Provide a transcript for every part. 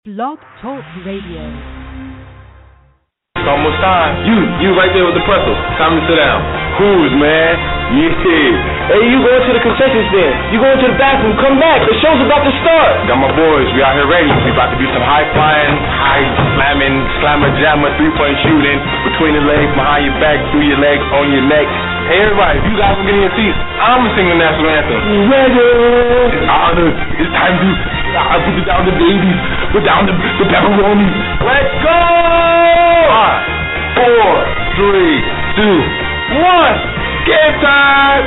Blog Talk Radio. It's almost time. You right there with the pretzel. Time to sit down. Who's, man? Yeah. Hey, you going to the concession stand. You going to the bathroom. Come back. The show's about to start. Got my boys. We out here ready. We about to do some high flying, high slamming, slammer jammer, 3-point shooting, between the legs, behind your back, through your legs, on your neck. Hey, everybody, if you guys are getting your seats, I'm going to sing the national anthem. Ready. It's honor. It's time to put it down the babies. Put down the pepperoni. Let's go! 5, 4, 3, 2, 1. Game time!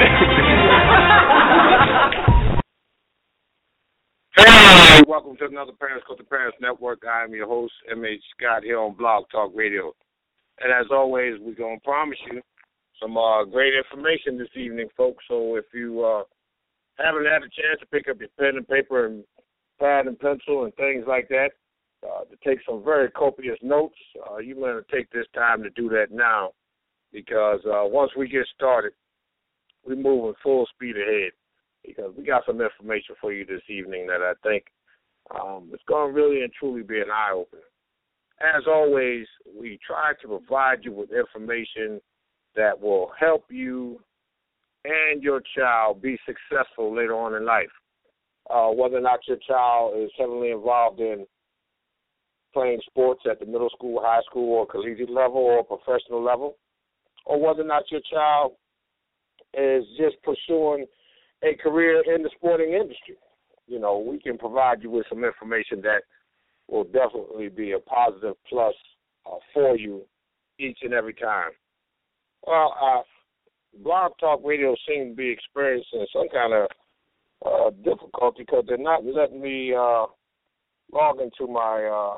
Hey, welcome to another Parents Go to Parents Network. I am your host, M.H. Scott, here on Blog Talk Radio. And as always, we're going to promise you some great information this evening, folks. So if you haven't had a chance to pick up your pen and paper and pad and pencil and things like that, to take some very copious notes, you want to take this time to do that now. Because once we get started, we're moving full speed ahead. Because we got some information for you this evening that I think it's going to really and truly be an eye-opener. As always, we try to provide you with information that will help you and your child be successful later on in life. Whether or not your child is heavily involved in playing sports at the middle school, high school, or collegiate level, or professional level, or whether or not your child is just pursuing a career in the sporting industry. You know, we can provide you with some information that will definitely be a positive plus for you each and every time. Well, Blog Talk Radio seems to be experiencing some kind of difficulty because they're not letting me log into my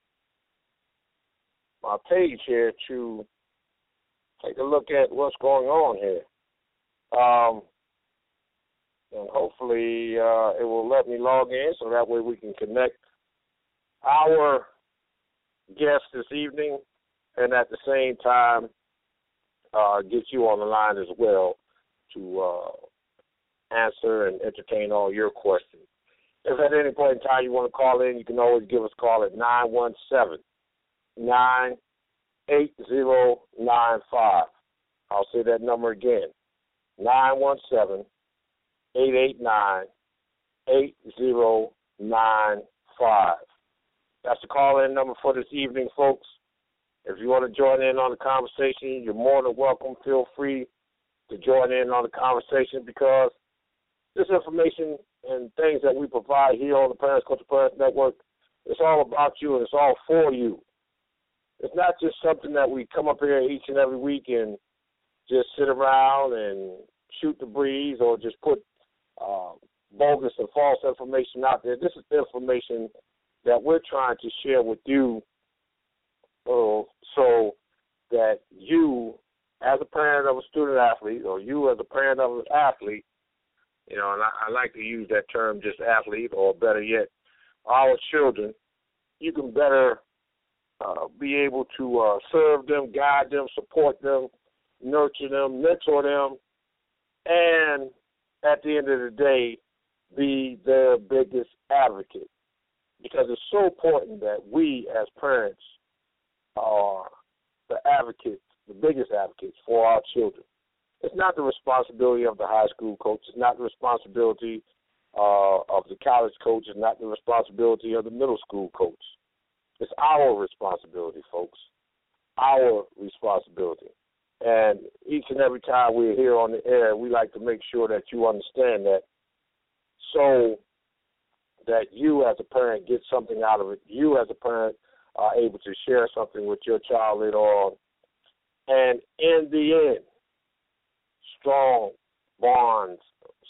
my page here to take a look at what's going on here. And hopefully it will let me log in so that way we can connect our guest this evening and at the same time get you on the line as well to answer and entertain all your questions. If at any point in time you want to call in, you can always give us a call at 917-98095. I'll say that number again, 917-889-8095. That's the call-in number for this evening, folks. If you want to join in on the conversation, you're more than welcome. Feel free to join in on the conversation because this information and things that we provide here on the Parents Go to Parents Network, it's all about you and it's all for you. It's not just something that we come up here each and every week and just sit around and shoot the breeze or just put bogus and false information out there. This is the information that we're trying to share with you so that you, as a parent of a student athlete, or you as a parent of an athlete, you know, and I like to use that term, just athlete, or better yet, our children, you can better be able to serve them, guide them, support them, nurture them, mentor them, and at the end of the day, be their biggest advocate. Because it's so important that we as parents are the advocates, the biggest advocates for our children. It's not the responsibility of the high school coach. It's not the responsibility of the college coach. It's not the responsibility of the middle school coach. It's our responsibility, folks, our responsibility. And each and every time we're here on the air, we like to make sure that you understand that so that you as a parent get something out of it. You as a parent are able to share something with your child later on. And in the end, strong bonds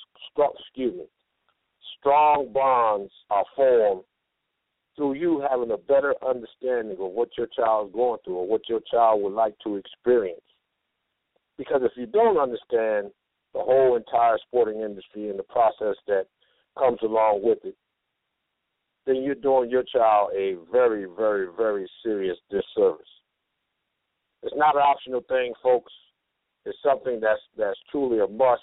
are formed through you having a better understanding of what your child is going through or what your child would like to experience. Because if you don't understand the whole entire sporting industry and the process that comes along with it, then you're doing your child a very, very, very serious disservice. It's not an optional thing, folks. It's something that's truly a must.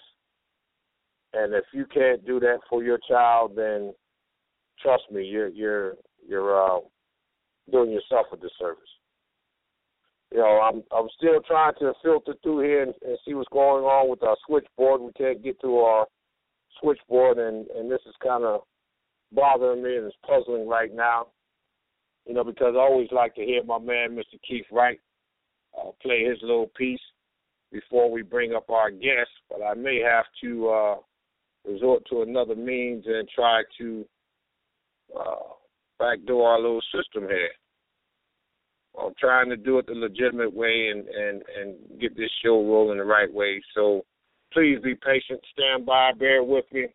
And if you can't do that for your child, then trust me, you're you're doing yourself a disservice. You know, I'm still trying to filter through here and see what's going on with our switchboard. We can't get to our switchboard, and this is kind of bothering me and it's puzzling right now. You know, because I always like to hear my man, Mr. Keith Wright, play his little piece before we bring up our guest. But I may have to resort to another means and try to backdoor our little system here. I'm trying to do it the legitimate way and get this show rolling the right way. So please be patient, stand by, bear with me.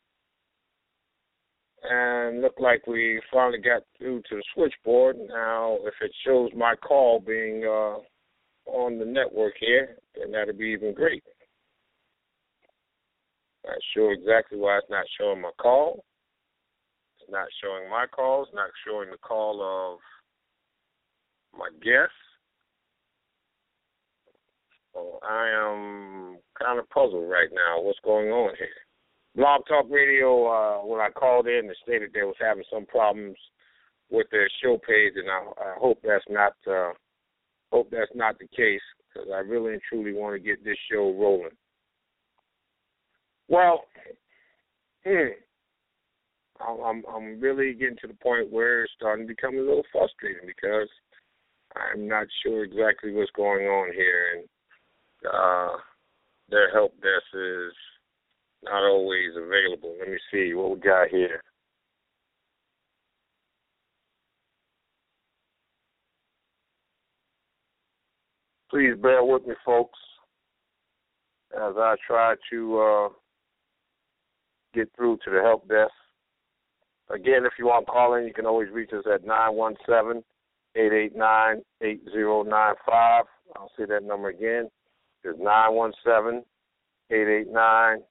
And look like we finally got through to the switchboard. Now, if it shows my call being on the network here, then that'd be even great. Not sure exactly why it's not showing my call. It's not showing my call. It's not showing the call of my guest. So I am kind of puzzled right now. What's going on here? Blog Talk Radio, when I called in, they stated they was having some problems with their show page, and I hope that's not the case, because I really and truly want to get this show rolling. Well, I'm really getting to the point where it's starting to become a little frustrating because I'm not sure exactly what's going on here, and their help desk is not always available. Let me see what we got here. Please bear with me, folks, as I try to get through to the help desk. Again, if you want to call in, you can always reach us at 917-889-8095. I'll say that number again. It's 917-889-8095.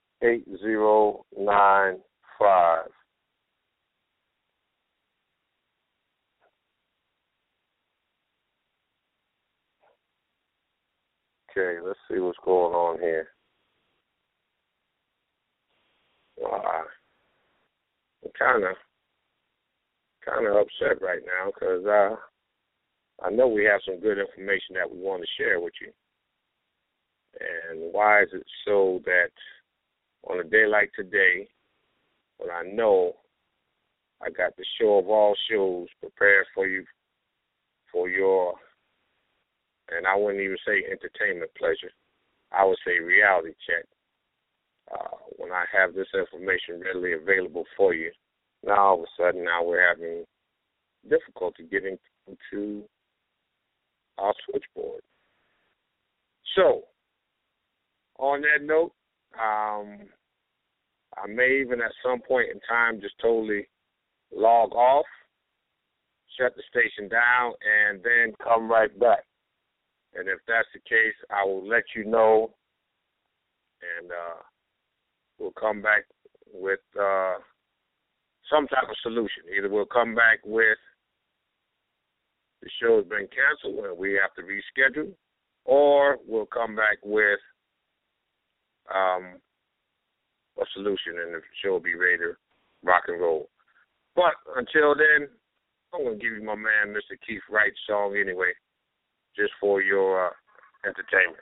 Okay, let's see what's going on here. I'm kind of upset right now because I know we have some good information that we want to share with you. And why is it so that on a day like today, when I know I got the show of all shows prepared for you, for your, and I wouldn't even say entertainment pleasure, I would say reality check. When I have this information readily available for you, now all of a sudden we're having difficulty getting to our switchboard. So, on that note, I may even at some point in time just totally log off, shut the station down, and then come right back. And if that's the case, I will let you know, and we'll come back with some type of solution. Either we'll come back with the show has been canceled and we have to reschedule, or we'll come back with a solution and the show will be ready to rock and roll. But until then, I'm going to give you my man, Mr. Keith Wright's song anyway, just for your entertainment.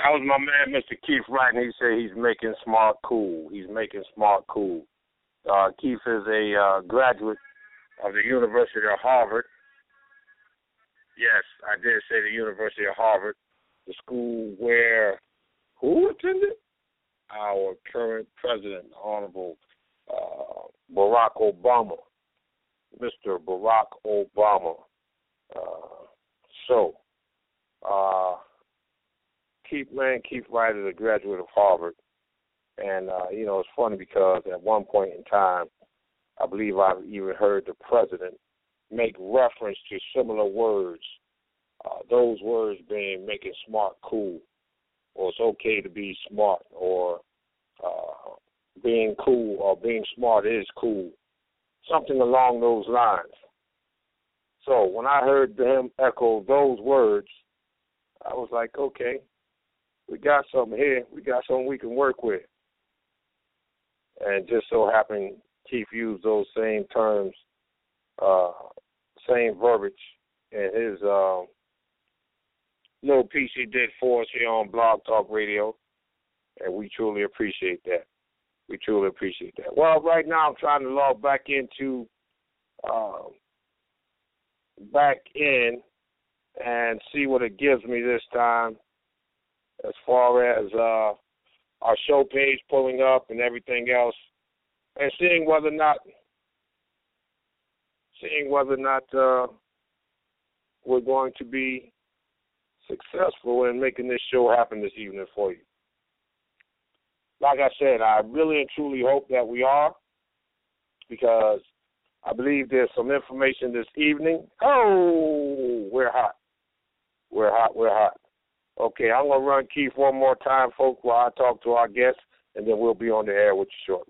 That was my man, Mr. Keith Wright, and he said he's making smart cool. He's making smart cool. Keith is a graduate of the University of Harvard. Yes, I did say the University of Harvard, the school where who attended? Our current president, Honorable Barack Obama, Mr. Barack Obama. Keith Wright is a graduate of Harvard. And, it's funny because at one point in time, I believe I've even heard the president make reference to similar words, those words being making smart cool, or it's okay to be smart, or being cool, or being smart is cool, something along those lines. So when I heard him echo those words, I was like, okay, we got something here. We got something we can work with. And just so happened, Keith used those same terms, same verbiage in his little piece he did for us here on Blog Talk Radio, and we truly appreciate that. We truly appreciate that. Well, right now I'm trying to log back in and see what it gives me this time as far as our show page pulling up and everything else, and seeing whether or not we're going to be successful in making this show happen this evening for you. Like I said, I really and truly hope that we are, because I believe there's some information this evening. Oh, we're hot. We're hot. Okay, I'm going to run Keith one more time, folks, while I talk to our guests, and then we'll be on the air with you shortly.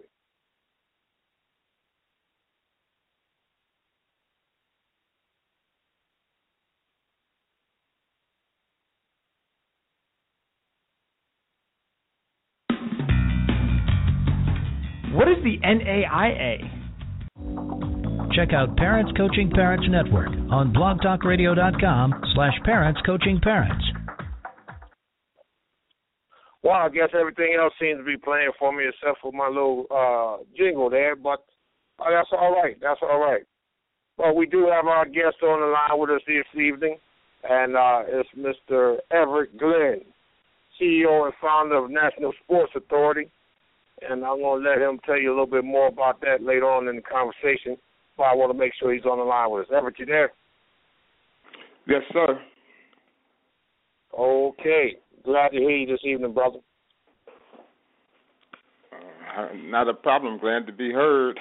What is the NAIA? Check out Parents Coaching Parents Network on blogtalkradio.com/parentscoachingparents. Well, I guess everything else seems to be playing for me except for my little jingle there, but that's all right. That's all right. Well, we do have our guest on the line with us this evening, and it's Mr. Everett Glenn, CEO and founder of National Sports Authority. And I'm going to let him tell you a little bit more about that later on in the conversation, but I want to make sure he's on the line with us. Everett, you there? Yes, sir. Okay. Glad to hear you this evening, brother. Not a problem. Glad to be heard.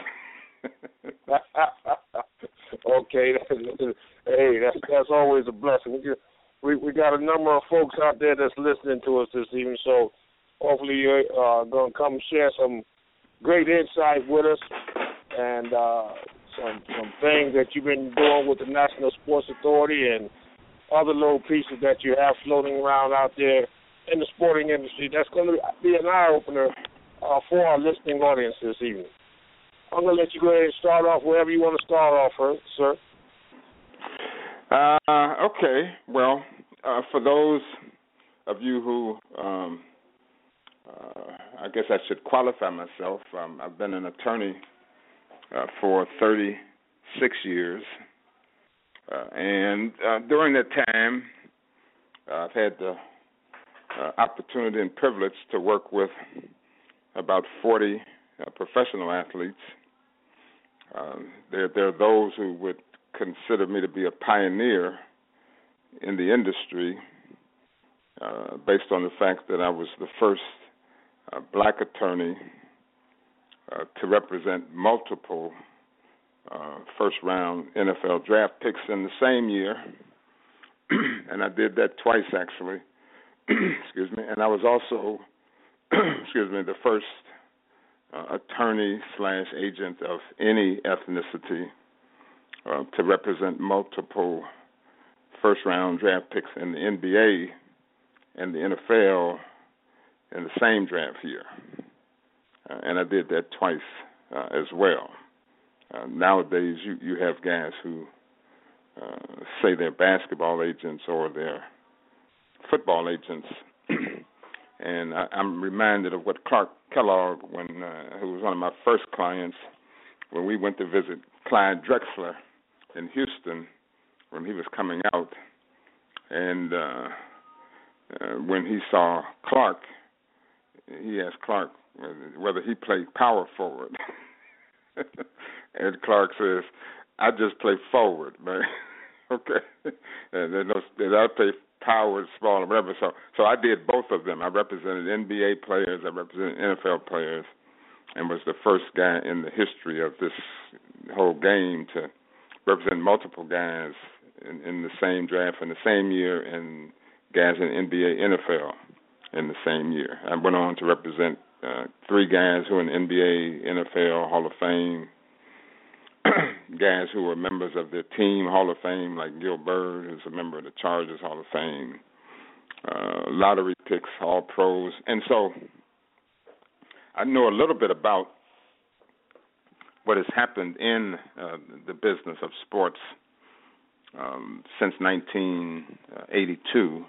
Okay. Hey, that's always a blessing. We got a number of folks out there that's listening to us this evening, so hopefully you're going to come share some great insight with us and some things that you've been doing with the National Sports Authority and other little pieces that you have floating around out there in the sporting industry. That's going to be an eye-opener for our listening audience this evening. I'm going to let you go ahead and start off wherever you want to start off, sir. Okay. Well, for those of you who I guess I should qualify myself. I've been an attorney for 36 years, and during that time, I've had the opportunity and privilege to work with about 40 professional athletes. There are those who would consider me to be a pioneer in the industry based on the fact that I was the first black attorney to represent multiple first-round NFL draft picks in the same year, and I did that twice, actually. Excuse me. And I was also, the first attorney/agent of any ethnicity to represent multiple first-round draft picks in the NBA and the NFL in the same draft year. And I did that twice as well. Nowadays, you have guys who say they're basketball agents or they're football agents, And I'm reminded of what Clark Kellogg, who was one of my first clients, when we went to visit Clyde Drexler in Houston when he was coming out. And when he saw Clark, he asked Clark whether he played power forward. And Clark says, I just play forward, man. Okay. And I play power, small, or whatever. So I did both of them. I represented NBA players, I represented NFL players, and was the first guy in the history of this whole game to represent multiple guys in the same draft in the same year, and guys in NBA, NFL in the same year. I went on to represent 3 guys who are in NBA, NFL, Hall of Fame, guys who were members of their team Hall of Fame, like Gil Byrd, who's a member of the Chargers Hall of Fame, lottery picks, all pros. And so I know a little bit about what has happened in the business of sports since 1982.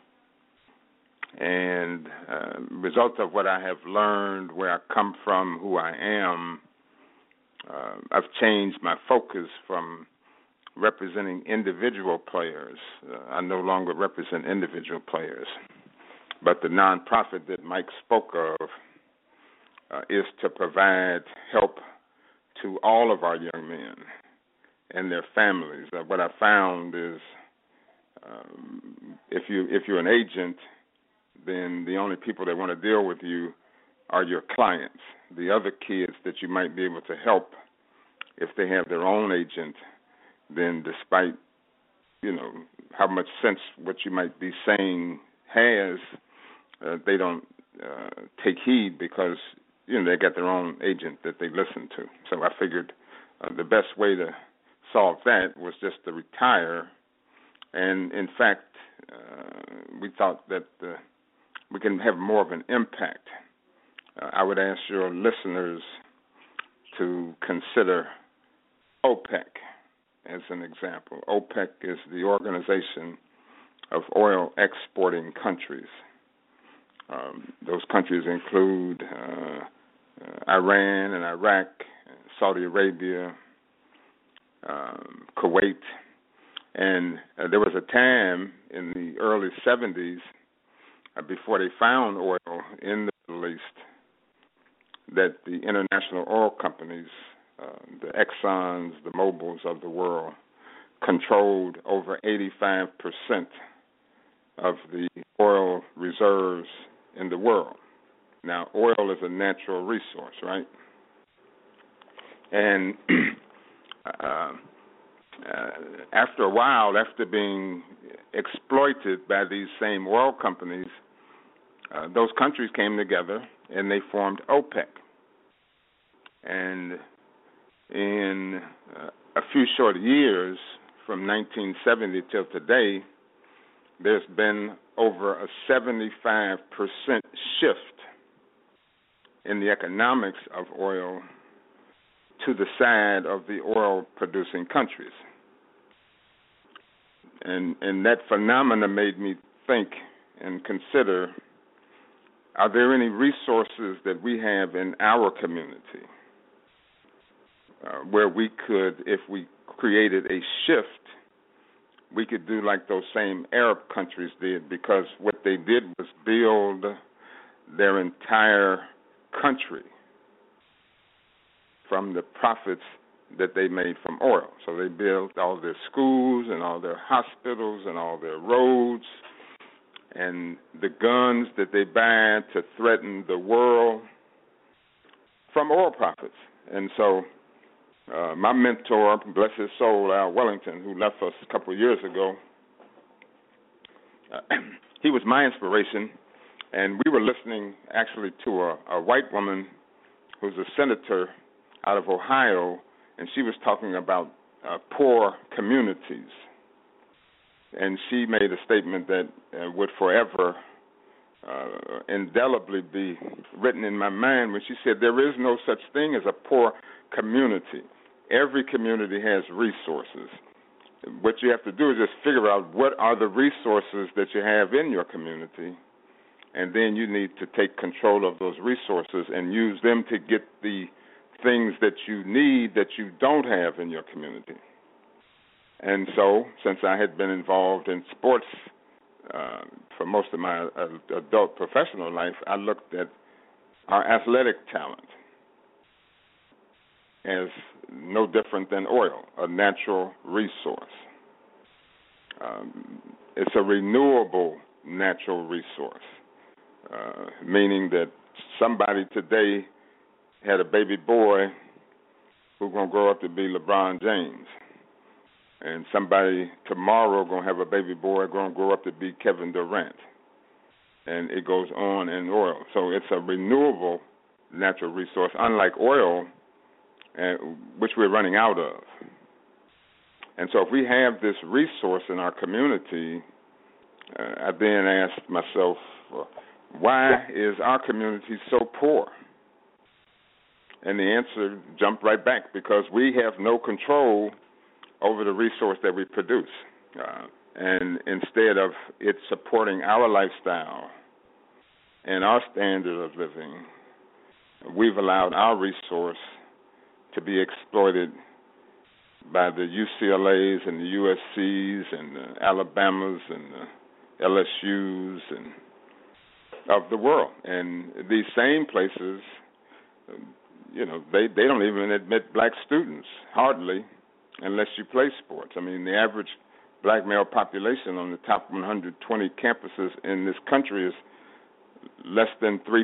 And result of what I have learned, where I come from, who I am, I've changed my focus from representing individual players. I no longer represent individual players, but the nonprofit that Mike spoke of is to provide help to all of our young men and their families. What I found is if you're an agent, then the only people that want to deal with you are your clients. The other kids that you might be able to help, if they have their own agent, then despite, how much sense what you might be saying has, they don't take heed because, they got their own agent that they listen to. So I figured the best way to solve that was just to retire. And, in fact, we thought that we can have more of an impact. I would ask your listeners to consider OPEC as an example. OPEC is the Organization of Oil Exporting Countries. Those countries include Iran and Iraq, Saudi Arabia, Kuwait. And there was a time in the early 70s, before they found oil in the Middle East, that the international oil companies, the Exxons, the Mobils of the world, controlled over 85% of the oil reserves in the world. Now, oil is a natural resource, right? And after a while, after being exploited by these same oil companies, those countries came together and they formed OPEC. And in a few short years, from 1970 till today, there's been over a 75% shift in the economics of oil to the side of the oil-producing countries. And that phenomena made me think and consider, are there any resources that we have in our community where we could, if we created a shift, we could do like those same Arab countries did, because what they did was build their entire country from the profits that they made from oil. So they built all their schools and all their hospitals and all their roads and the guns that they buy to threaten the world from oil profits. And so my mentor, bless his soul, Al Wellington, who left us a couple of years ago, he was my inspiration. And we were listening actually to a white woman who's a senator out of Ohio, and she was talking about poor communities. And she made a statement that would forever indelibly be written in my mind when she said, there is no such thing as a poor community. Every community has resources. What you have to do is just figure out what are the resources that you have in your community and then you need to take control of those resources and use them to get the things that you need that you don't have in your community. And so, since I had been involved in sports for most of my adult professional life, I looked at our athletic talent as no different than oil, a natural resource. It's a renewable natural resource, meaning that somebody today had a baby boy who's going to grow up to be LeBron James, and somebody tomorrow going to have a baby boy going to grow up to be Kevin Durant, and it goes on in oil. So it's a renewable natural resource, unlike oil, which we're running out of. And so if we have this resource in our community, I then asked myself, why is our community so poor? And the answer jumped right back, because we have no control over the resource that we produce. And instead of it supporting our lifestyle and our standard of living, we've allowed our resource to be exploited by the UCLAs and the USCs and the Alabamas and the LSUs and of the world. And these same places, they don't even admit black students, hardly, unless you play sports. I mean, the average black male population on the top 120 campuses in this country is less than 3%.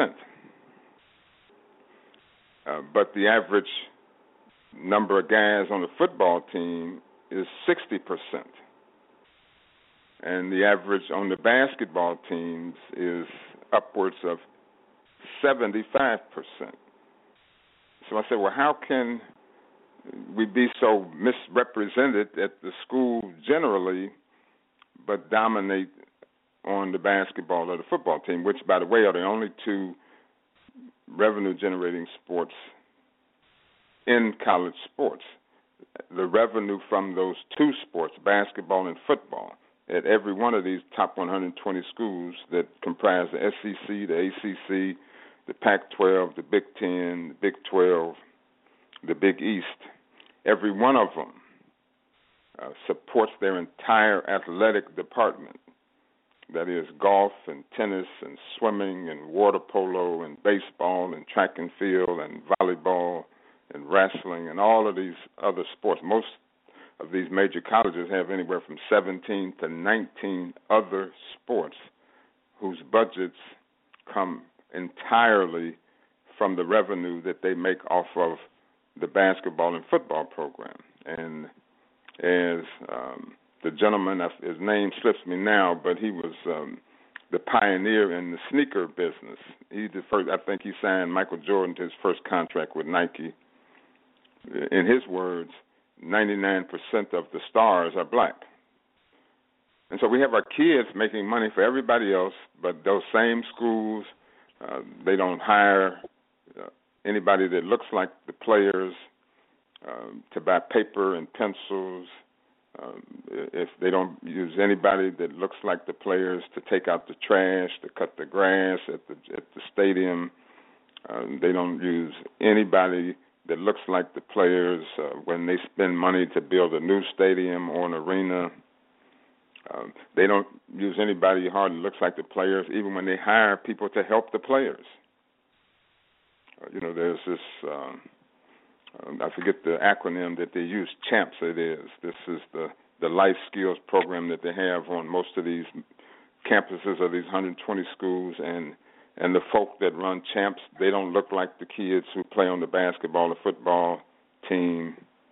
But the average number of guys on the football team is 60%. And the average on the basketball teams is upwards of 75%. So I said, well, how can we be so misrepresented at the school generally, but dominate on the basketball or the football team, which, by the way, are the only two revenue-generating sports in college sports. The revenue from those two sports, basketball and football, at every one of these top 120 schools that comprise the SEC, the ACC, the Pac-12, the Big Ten, the Big 12, the Big East, every one of them supports their entire athletic department. That is golf and tennis and swimming and water polo and baseball and track and field and volleyball and wrestling and all of these other sports. Most of these major colleges have anywhere from 17 to 19 other sports whose budgets come entirely from the revenue that they make off of the basketball and football program. And as the gentleman, his name slips me now, but he was the pioneer in the sneaker business. He the first, I think he signed Michael Jordan to his first contract with Nike. In his words, 99% of the stars are black. And so we have our kids making money for everybody else, but those same schools, they don't hire anybody that looks like the players to buy paper and pencils. If they don't use anybody that looks like the players to take out the trash, to cut the grass at the stadium, they don't use anybody that looks like the players when they spend money to build a new stadium or an arena. They don't use anybody who hardly looks like the players, even when they hire people to help the players. There's this, I forget the acronym that they use, CHAMPS it is. This is the life skills program that they have on most of these campuses of these 120 schools, and the folk that run CHAMPS, they don't look like the kids who play on the basketball or football team.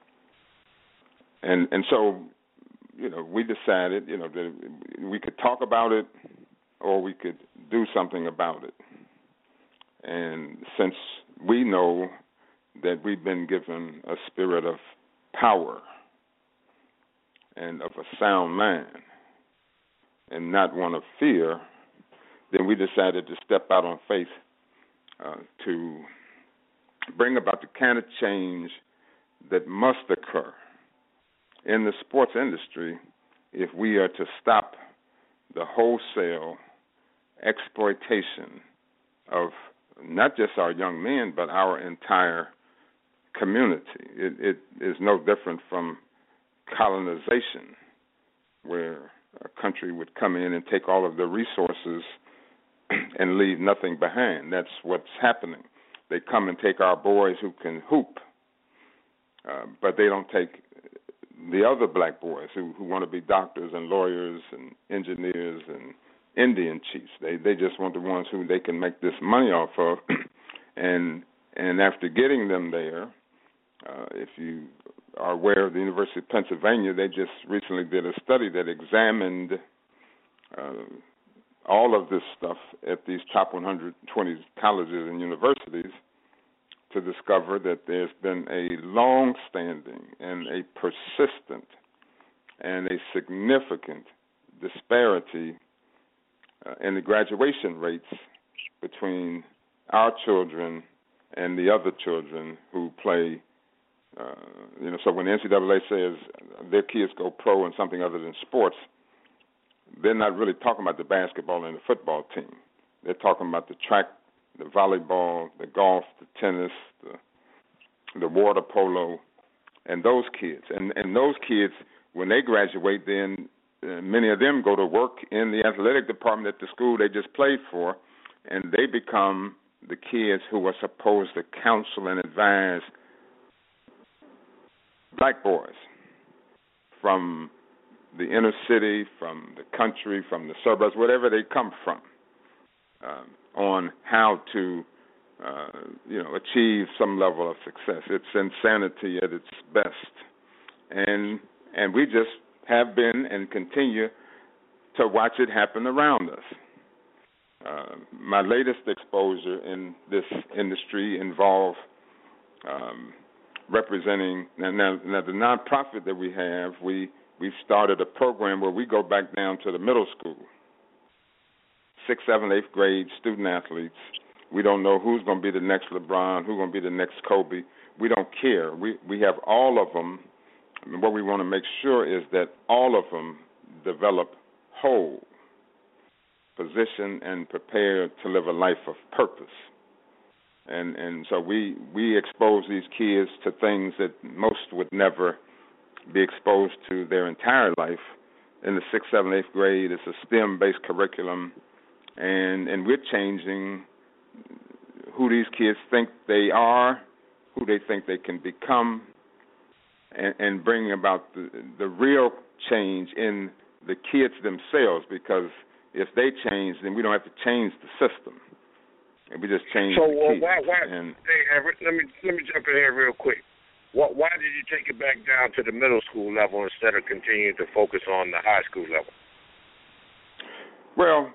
And so, we decided, that we could talk about it or we could do something about it. And since we know that we've been given a spirit of power and of a sound mind and not one of fear, then we decided to step out on faith to bring about the kind of change that must occur in the sports industry if we are to stop the wholesale exploitation of not just our young men, but our entire community. It is no different from colonization, where a country would come in and take all of the resources and leave nothing behind. That's what's happening. They come and take our boys who can hoop, but they don't take the other black boys who want to be doctors and lawyers and engineers and Indian chiefs. They just want the ones who they can make this money off of. and after getting them there, if you are aware of the University of Pennsylvania, they just recently did a study that examined all of this stuff at these top 120 colleges and universities to discover that there's been a long-standing and a persistent and a significant disparity in the graduation rates between our children and the other children who play. So when the NCAA says their kids go pro in something other than sports, they're not really talking about the basketball and the football team. They're talking about the track, the volleyball, the golf, the tennis, the water polo, and those kids. And those kids, when they graduate, then many of them go to work in the athletic department at the school they just played for, and they become the kids who are supposed to counsel and advise black boys from the inner city, from the country, from the suburbs, wherever they come from, on how to, achieve some level of success. It's insanity at its best, and we just have been and continue to watch it happen around us. My latest exposure in this industry involved representing now the nonprofit that we have. We've started a program where we go back down to the middle school, 6th, 7th, 8th grade student athletes. We don't know who's going to be the next LeBron, who's going to be the next Kobe. We don't care. We have all of them. And what we want to make sure is that all of them develop whole, positioned, and prepared to live a life of purpose. And so we expose these kids to things that most would never be exposed to their entire life. In the 6th, 7th, 8th grade, it's a STEM-based curriculum, and we're changing who these kids think they are, who they think they can become, and bringing about the real change in the kids themselves, because if they change, then we don't have to change the system. And we just change the kids. Why, hey, Everett, let me jump in here real quick. Why did you take it back down to the middle school level instead of continuing to focus on the high school level? Well,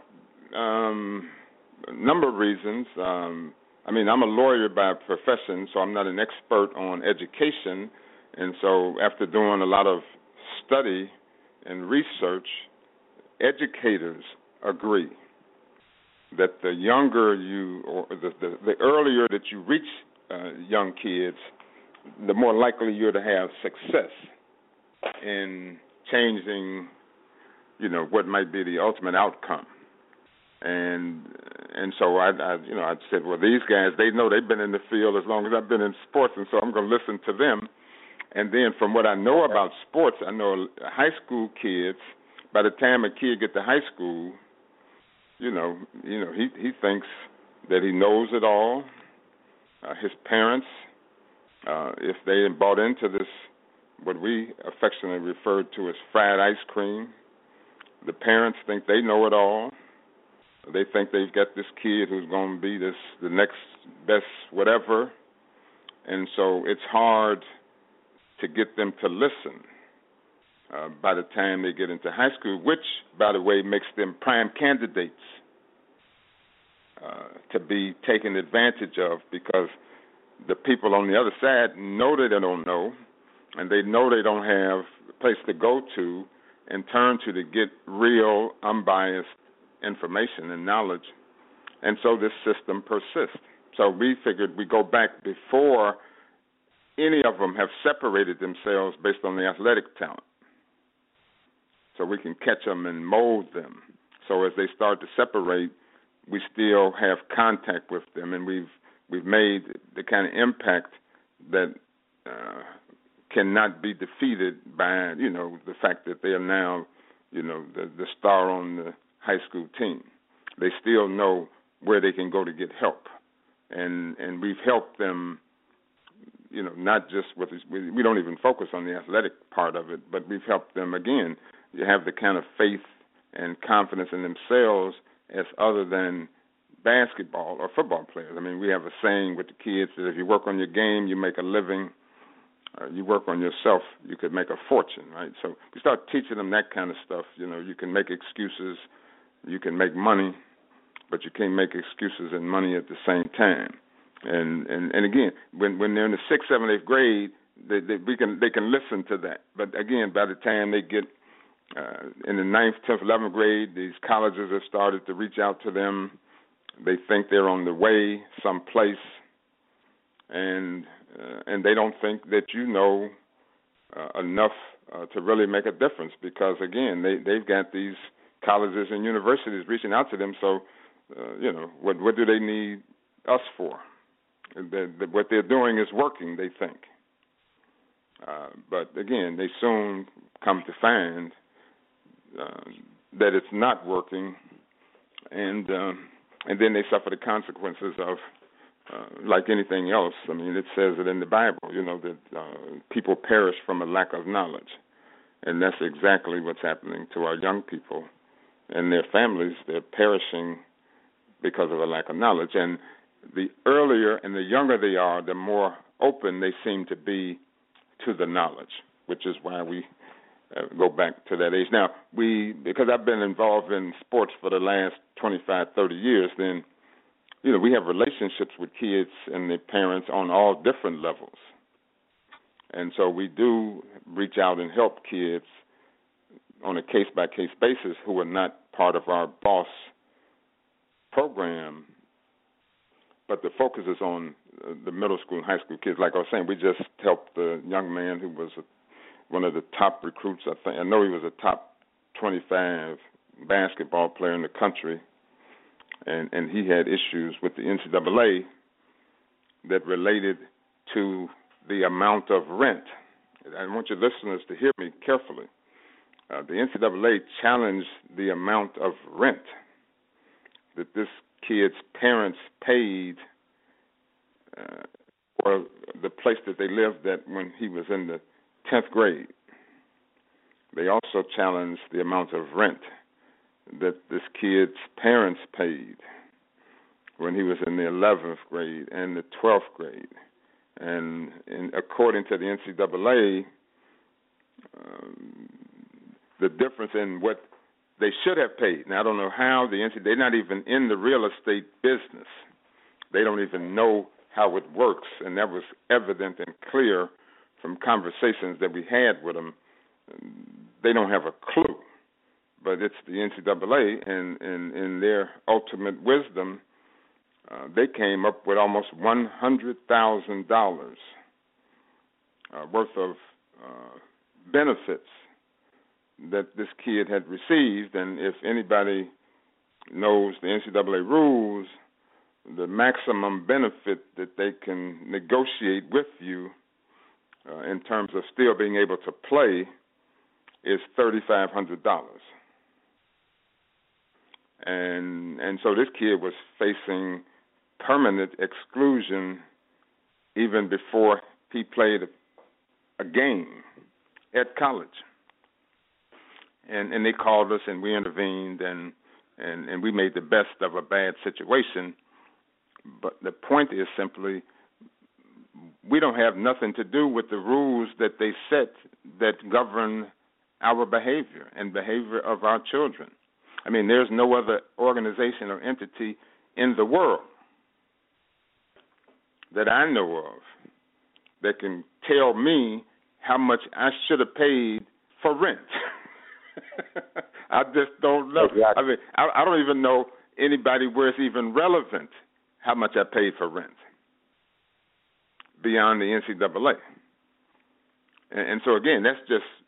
a number of reasons. I'm a lawyer by profession, so I'm not an expert on education. And so after doing a lot of study and research, educators agree that the younger you, or the earlier that you reach young kids, the more likely you're to have success in changing, what might be the ultimate outcome. And so I said, well, these guys, they know they've been in the field as long as I've been in sports, and so I'm going to listen to them. And then from what I know about sports, I know high school kids, by the time a kid gets to high school, he thinks that he knows it all. His parents, if they bought into this, what we affectionately refer to as fried ice cream, the parents think they know it all. They think they've got this kid who's going to be the next best whatever. And so it's hard to get them to listen by the time they get into high school, which, by the way, makes them prime candidates to be taken advantage of, because the people on the other side know that they don't know, and they know they don't have a place to go to and turn to get real, unbiased information and knowledge. And so this system persists. So we figured we go back before any of them have separated themselves based on the athletic talent, so we can catch them and mold them. So as they start to separate, we still have contact with them, and we've made the kind of impact that cannot be defeated by the fact that they are now the star on the high school team. They still know where they can go to get help, and we've helped them. Not just with this, we don't even focus on the athletic part of it, but we've helped them again. You have the kind of faith and confidence in themselves as other than basketball or football players. I mean, we have a saying with the kids that if you work on your game, you make a living. You work on yourself, you could make a fortune, right? So we start teaching them that kind of stuff. You can make excuses, you can make money, but you can't make excuses and money at the same time. And again, when they're in the 6th, 7th, 8th grade, they can listen to that. But again, by the time they get in the 9th, 10th, 11th grade, these colleges have started to reach out to them. They think they're on the way someplace, and they don't think that enough to really make a difference, because again, they've got these colleges and universities reaching out to them. So what do they need us for? What they're doing is working, they think. But again, they soon come to find that it's not working, and then they suffer the consequences of, like anything else. I mean, it says it in the Bible, that people perish from a lack of knowledge, and that's exactly what's happening to our young people and their families. They're perishing because of a lack of knowledge, and the earlier and the younger they are, the more open they seem to be to the knowledge, which is why we go back to that age. Now, because I've been involved in sports for the last 25, 30 years, then, we have relationships with kids and their parents on all different levels. And so we do reach out and help kids on a case-by-case basis who are not part of our BOSS program, but the focus is on the middle school and high school kids. Like I was saying, we just helped a young man who was one of the top recruits. I know he was a top 25 basketball player in the country, and he had issues with the NCAA that related to the amount of rent. I want your listeners to hear me carefully. The NCAA challenged the amount of rent that this kid's parents paid for the place that they lived at when he was in the 10th grade. They also challenged the amount of rent that this kid's parents paid when he was in the 11th grade and the 12th grade. And according to the NCAA, the difference in what they should have paid. Now, I don't know how they're not even in the real estate business. They don't even know how it works, and that was evident and clear from conversations that we had with them. They don't have a clue, but it's the NCAA, and in their ultimate wisdom, they came up with almost $100,000 worth of benefits that this kid had received. And if anybody knows the NCAA rules, the maximum benefit that they can negotiate with you in terms of still being able to play is $3,500. And so this kid was facing permanent exclusion even before he played a game at college. And they called us, and we intervened, and we made the best of a bad situation. But the point is simply, we don't have nothing to do with the rules that they set that govern our behavior and behavior of our children. I mean, there's no other organization or entity in the world that I know of that can tell me how much I should have paid for rent. I just don't know. Exactly. I mean, I don't even know anybody where it's even relevant how much I paid for rent beyond the NCAA. And so, again, that's just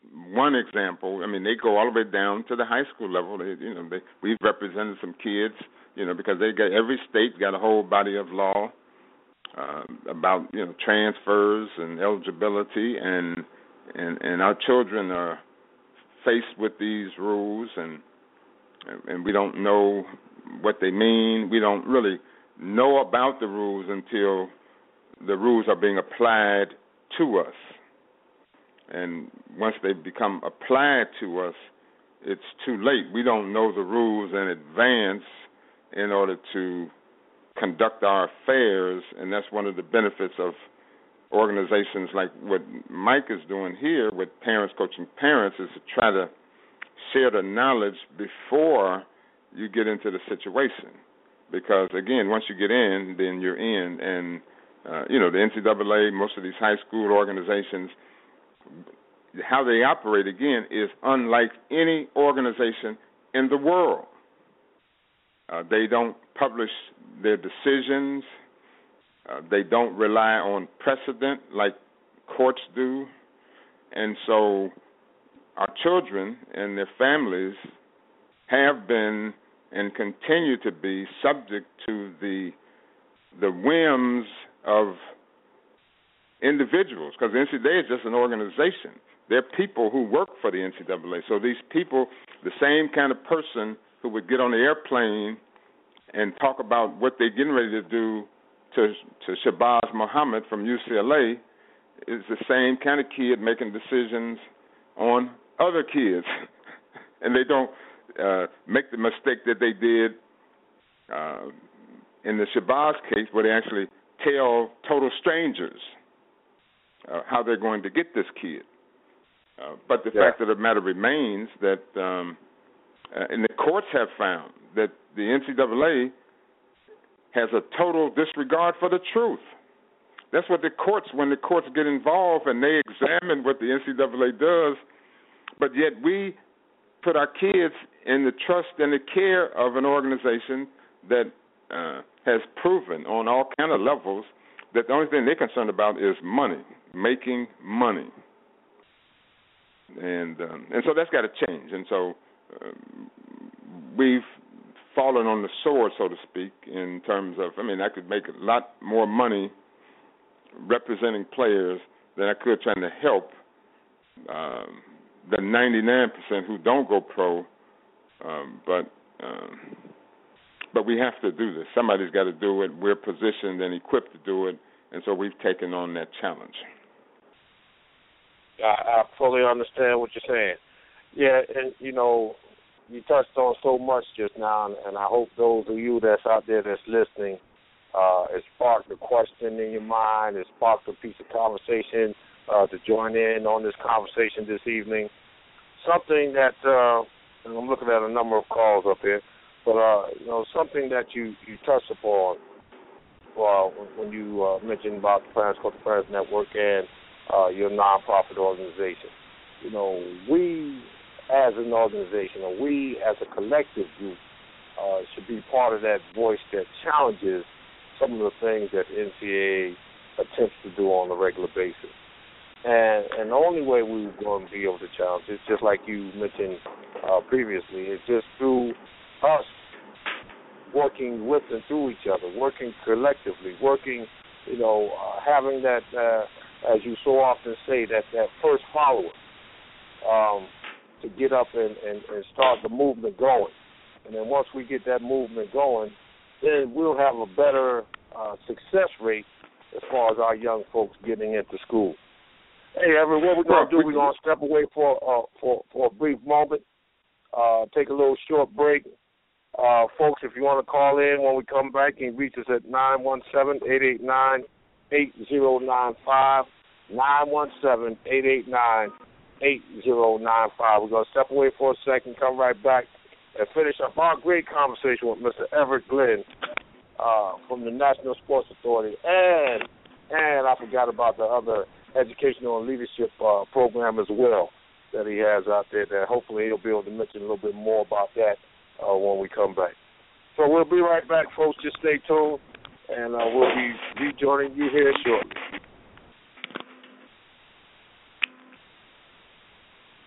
one example. I mean, they go all the way down to the high school level. We've represented some kids, because every state's got a whole body of law about transfers and eligibility, and our children are faced with these rules, and we don't know what they mean. We don't really know about the rules until the rules are being applied to us. And once they become applied to us, it's too late. We don't know the rules in advance in order to conduct our affairs, and that's one of the benefits of organizations like what Mike is doing here with Parents Coaching Parents, is to try to share the knowledge before you get into the situation. Because, again, once you get in, then you're in. And, the NCAA, most of these high school organizations, how they operate, again, is unlike any organization in the world. They don't publish their decisions. They don't rely on precedent like courts do. And so our children and their families have been and continue to be subject to the whims of individuals, because the NCAA is just an organization. They're people who work for the NCAA. So these people, the same kind of person who would get on the airplane and talk about what they're getting ready to do to Shabazz Muhammad from UCLA, is the same kind of kid making decisions on other kids. And they don't make the mistake that they did in the Shabazz case, where they actually tell total strangers how they're going to get this kid. But the fact of the matter remains that, and the courts have found that the NCAA has a total disregard for the truth. That's what when the courts get involved and they examine what the NCAA does, but yet we put our kids in the trust and the care of an organization that has proven on all kind of levels that the only thing they're concerned about is money, making money. And so that's got to change. And so we've fallen on the sword, so to speak, in terms of, I could make a lot more money representing players than I could trying to help the 99% who don't go pro. But we have to do this. Somebody's got to do it. We're positioned and equipped to do it, and so we've taken on that challenge. I fully understand what you're saying. Yeah, and, you touched on so much just now, and I hope those of you that's out there that's listening, it sparked a question in your mind, it sparked a piece of conversation to join in on this conversation this evening. Something that, and I'm looking at a number of calls up here, but, something that you touched upon when you mentioned about the Parents Coaching Parents Network and your nonprofit organization. We as an organization, or we as a collective group, should be part of that voice that challenges some of the things that NCAA attempts to do on a regular basis. And the only way we're going to be able to challenge is just like you mentioned previously, is just through us working with and through each other, working collectively, working, having that, as you so often say, that first follower to get up and start the movement going. And then once we get that movement going, then we'll have a better success rate as far as our young folks getting into school. Hey, Everett, what we're going to do, we're going to step away for a brief moment, take a little short break. Folks, if you want to call in when we come back, you can reach us at 917-889-8095, 917-889-8095. We're going to step away for a second, come right back, and finish up our great conversation with Mr. Everett Glenn from the National Sports Authority. And I forgot about the other educational and leadership program as well that he has out there, that hopefully he'll be able to mention a little bit more about that when we come back. So we'll be right back, folks. Just stay tuned, and we'll be rejoining you here shortly.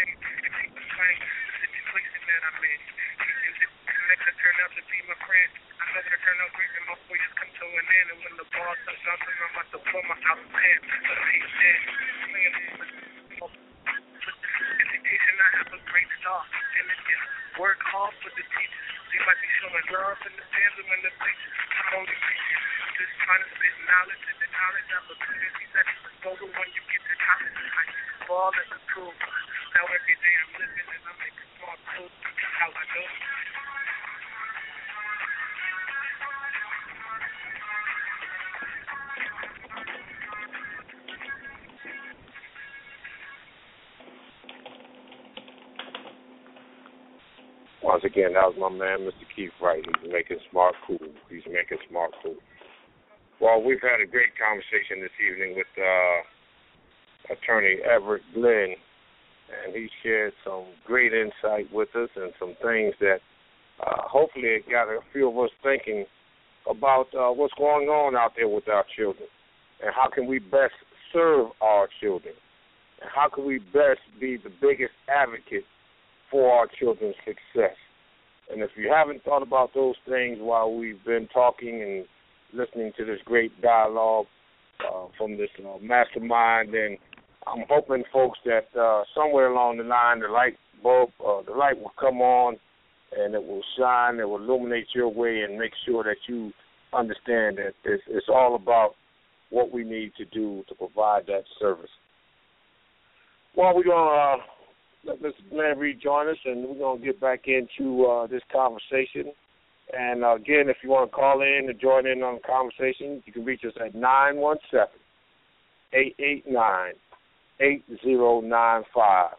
same. If he was trying the situation that I'm in, if this connection turned out to be my friend, I know that it turned out great and my 4 years come to an end. And when the ball touched out, I'm about to pull myself in hand. But he said, education, I have a great start. And it's just work hard for the teachers. They might be showing love in the fans and in the pictures. I'm only preaching. Just trying to spit knowledge and the knowledge opportunities at your disposal when you get to college. I ball as a tool. Now every day I'm living and I'm making smart moves. That's how I do. Once again, that was my man, Mr. Keith Wright. He's making smart cool. He's making smart cool. Well, we've had a great conversation this evening with Attorney Everett Glenn, and he shared some great insight with us and some things that hopefully it got a few of us thinking about what's going on out there with our children and how can we best serve our children and how can we best be the biggest advocate for our children's success. And if you haven't thought about those things while we've been talking and listening to this great dialogue from this mastermind, then I'm hoping, folks, that somewhere along the line the light will come on and it will shine, it will illuminate your way and make sure that you understand that it's all about what we need to do to provide that service. Well, we're going to let Mr. Glenn rejoin us, and we're going to get back into this conversation. And, again, if you want to call in and join in on the conversation, you can reach us at 917-889-8095,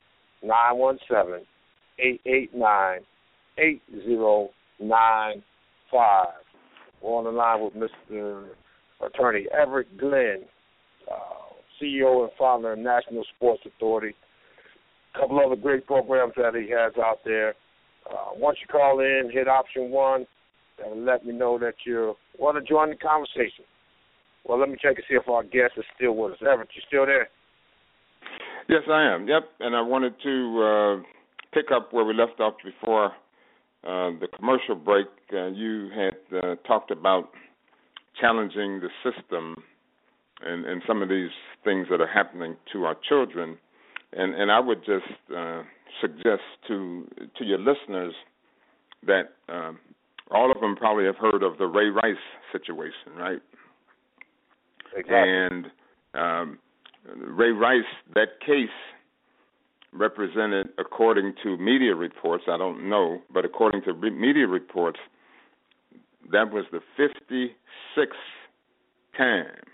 917-889-8095. We're on the line with Mr. Attorney Everett Glenn, CEO and founder of National Sports Authority. A couple other great programs that he has out there. Once you call in, hit option 1, and let me know that you want to join the conversation. Well, let me check and see if our guest is still with us. Everett, you still there? Yes, I am. Yep, and I wanted to pick up where we left off before the commercial break. You had talked about challenging the system and some of these things that are happening to our children. And I would just suggest to your listeners that all of them probably have heard of the Ray Rice situation, right? Exactly. And Ray Rice, that case represented, according to media reports, I don't know, but according to media reports, that was the 56th time,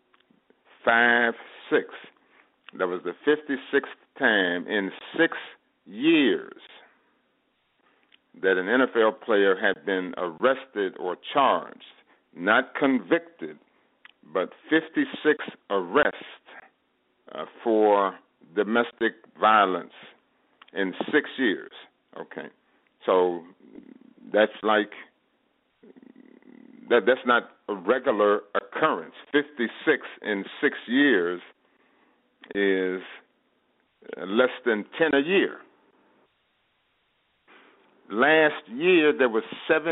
56. That was the 56th time in 6 years that an NFL player had been arrested or charged, not convicted, but 56 arrests for domestic violence in 6 years. Okay, so that's like that's not a regular occurrence. 56 in 6 years is less than 10 a year. Last year, there were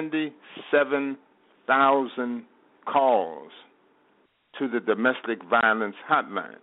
77,000 calls to the domestic violence hotline.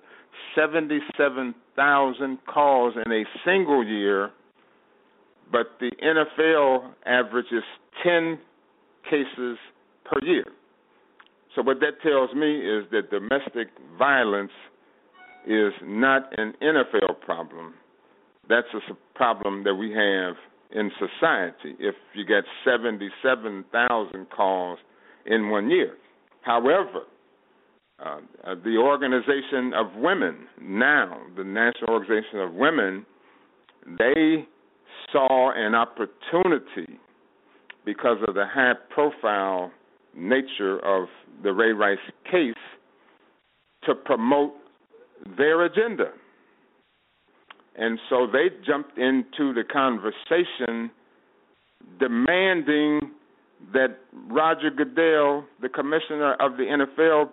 77,000 calls in a single year, but the NFL average is 10 cases per year. So what that tells me is that domestic violence is not an NFL problem. That's a problem that we have in society if you get 77,000 calls in 1 year. However, the Organization of Women, now the National Organization of Women, they saw an opportunity because of the high-profile nature of the Ray Rice case to promote their agenda. And so they jumped into the conversation demanding that Roger Goodell, the commissioner of the NFL,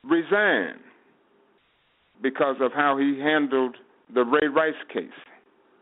resign because of how he handled the Ray Rice case.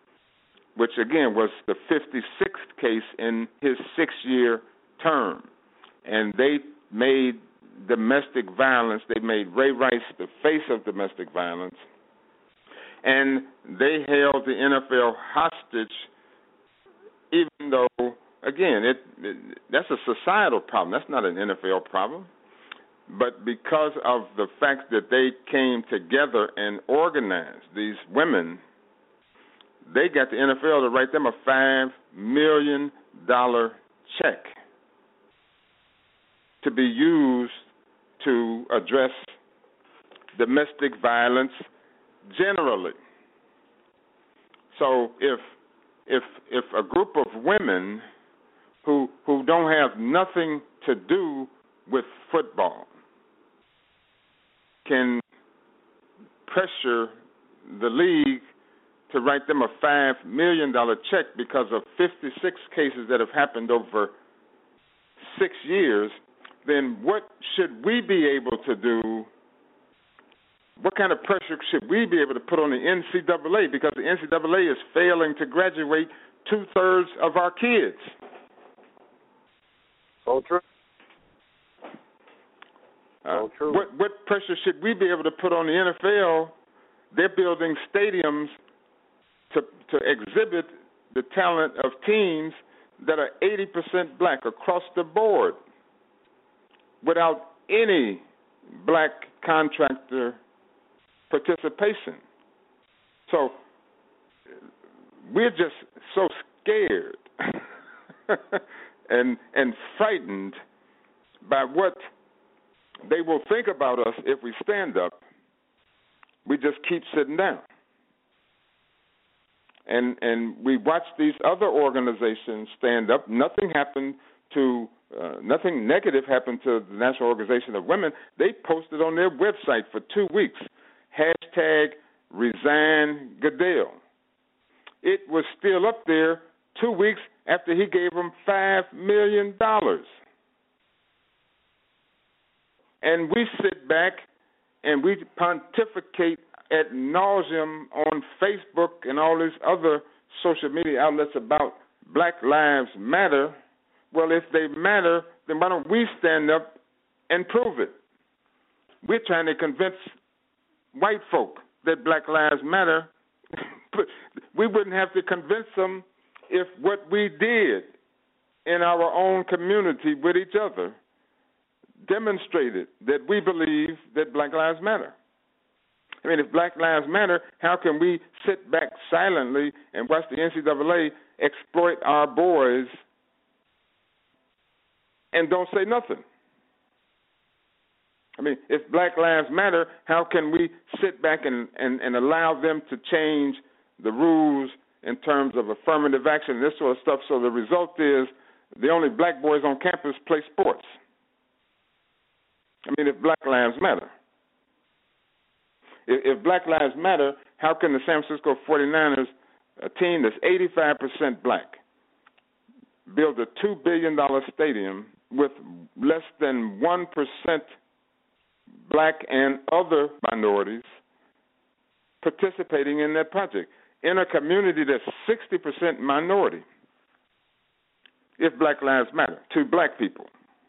which again was the 56th case in his 6-year term. And they made domestic violence, they made Ray Rice the face of domestic violence, and they held the NFL hostage, even though, again, that's a societal problem. That's not an NFL problem. But because of the fact that they came together and organized, these women, they got the NFL to write them a $5 million check to be used to address domestic violence generally. So if a group of women who don't have nothing to do with football can pressure the league to write them a $5 million check because of 56 cases that have happened over 6 years, then what should we be able to do? What kind of pressure should we be able to put on the NCAA? Because the NCAA is failing to graduate 2/3 of our kids. So true. So true. What pressure should we be able to put on the NFL? They're building stadiums to exhibit the talent of teams that are 80% black across the board, without any black contractor participation. So we're just so scared and frightened by what they will think about us if we stand up. We just keep sitting down. And we watch these other organizations stand up. Nothing negative happened to the National Organization of Women. They posted on their website for 2 weeks, #resign Goodell. It was still up there 2 weeks after he gave them $5 million. And we sit back and we pontificate ad nauseum on Facebook and all these other social media outlets about Black Lives Matter. Well, if they matter, then why don't we stand up and prove it? We're trying to convince white folk that Black Lives Matter, but we wouldn't have to convince them if what we did in our own community with each other demonstrated that we believe that Black Lives Matter. I mean, if Black Lives Matter, how can we sit back silently and watch the NCAA exploit our boys and don't say nothing? I mean, if Black Lives Matter, how can we sit back and allow them to change the rules in terms of affirmative action and this sort of stuff, so the result is the only black boys on campus play sports? I mean, if Black Lives Matter. If Black Lives Matter, how can the San Francisco 49ers, a team that's 85% black, build a $2 billion stadium with less than 1% black and other minorities participating in that project in a community that's 60% minority? If Black Lives Matter to black people.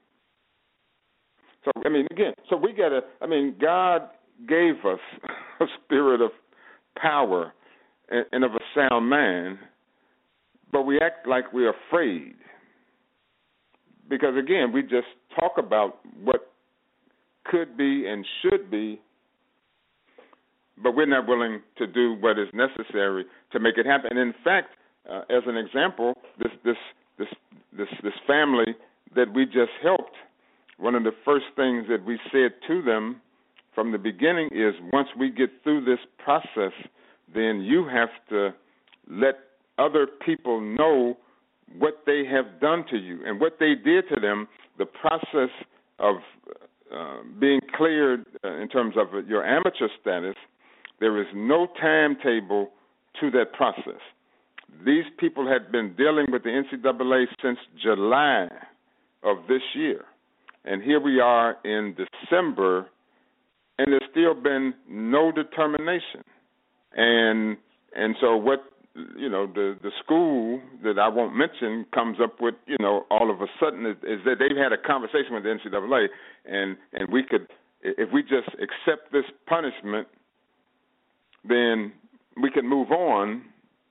So, I mean, again, so we got to, I mean, God gave us a spirit of power and of a sound mind, but we act like we're afraid. Because, again, we just talk about what could be and should be, but we're not willing to do what is necessary to make it happen. And in fact, as an example, this family that we just helped, one of the first things that we said to them from the beginning is, once we get through this process, then you have to let other people know what they have done to you and what they did to them. The process of being cleared in terms of your amateur status, there is no timetable to that process. These people had been dealing with the NCAA since July of this year. And here we are in December, and there's still been no determination. And so what the school that I won't mention comes up with, all of a sudden is that they've had a conversation with the NCAA, and we could, if we just accept this punishment, then we can move on,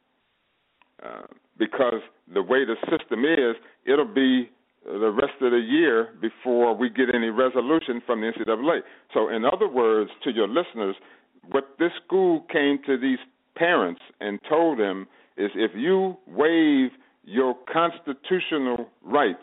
because the way the system is, it'll be the rest of the year before we get any resolution from the NCAA. So in other words, to your listeners, what this school came to these parents and told them is, if you waive your constitutional rights,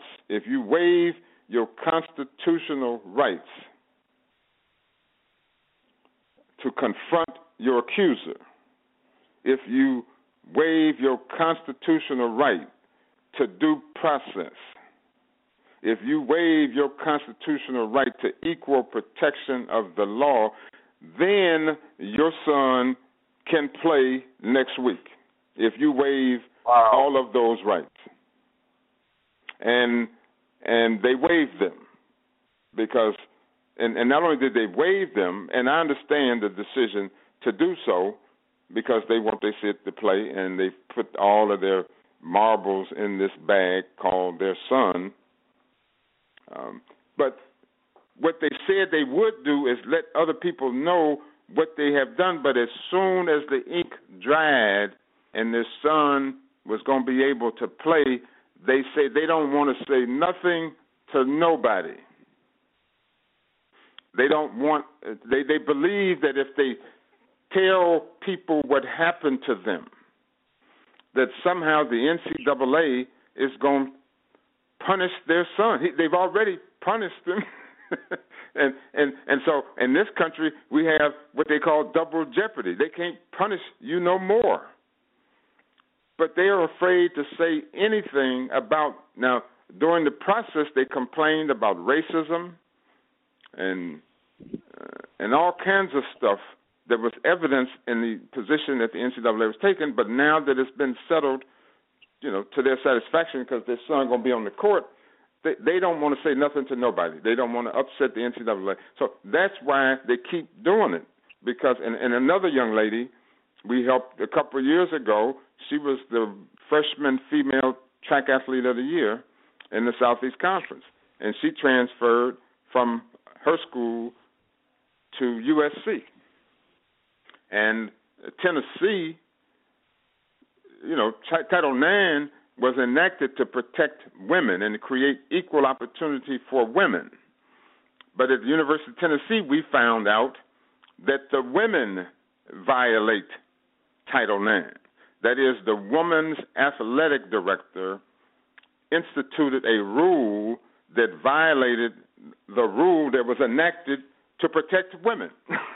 to confront your accuser, if you waive your constitutional right to due process, if you waive your constitutional right to equal protection of the law, then your son can play next week, if you waive all of those rights. And they waived them because, and not only did they waive them, and I understand the decision to do so because they want their kid to play, and they put all of their marbles in this bag called their son. But what they said they would do is let other people know what they have done. But as soon as the ink dried and their son was going to be able to play, they say they don't want to say nothing to nobody. They don't want. They believe that if they tell people what happened to them, that somehow the NCAA is going to punish their son. They've already punished him. and so in this country we have what they call double jeopardy. They can't punish you no more. But they are afraid to say anything about, now during the process they complained about racism and all kinds of stuff that was evidence in the position that the NCAA was taking, but now that it's been settled, to their satisfaction because their son going to be on the court, they don't want to say nothing to nobody. They don't want to upset the NCAA. So that's why they keep doing it. Because, and another young lady we helped a couple of years ago, she was the freshman female track athlete of the year in the Southeast Conference. And she transferred from her school to USC. And Tennessee, Title IX was enacted to protect women and to create equal opportunity for women. But at the University of Tennessee, we found out that the women violate Title IX. That is, the woman's athletic director instituted a rule that violated the rule that was enacted to protect women.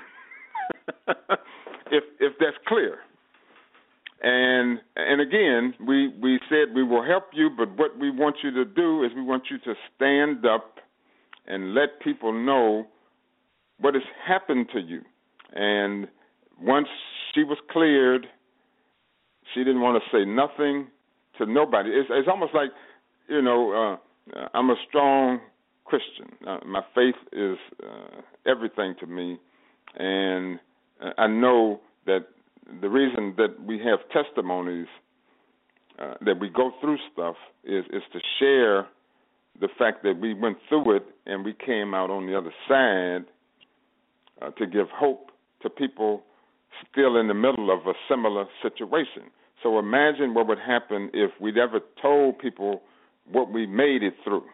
If that's clear. And again, we said we will help you, but what we want you to do is we want you to stand up and let people know what has happened to you. And once she was cleared, she didn't want to say nothing to nobody. It's almost like, I'm a strong Christian. My faith is everything to me, and I know that the reason that we have testimonies, that we go through stuff, is to share the fact that we went through it and we came out on the other side, to give hope to people still in the middle of a similar situation. So imagine what would happen if we'd ever told people what we made it through.